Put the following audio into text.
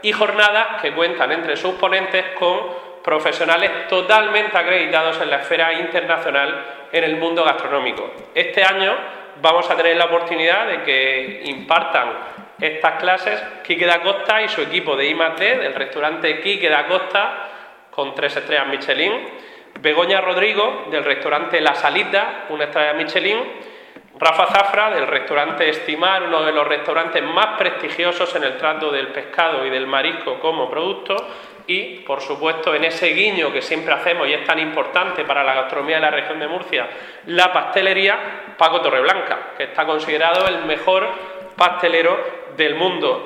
y jornadas que cuentan entre sus ponentes con profesionales totalmente acreditados en la esfera internacional en el mundo gastronómico. Este año vamos a tener la oportunidad de que impartan estas clases Quique da Costa y su equipo de I+D del restaurante Quique da Costa con 3 estrellas Michelin, Begoña Rodrigo del restaurante La Salita, 1 estrella Michelin, Rafa Zafra del restaurante Estimar, uno de los restaurantes más prestigiosos en el trato del pescado y del marisco como producto, y por supuesto en ese guiño que siempre hacemos y es tan importante para la gastronomía de la región de Murcia, la pastelería, Paco Torreblanca, que está considerado el mejor pastelero del mundo.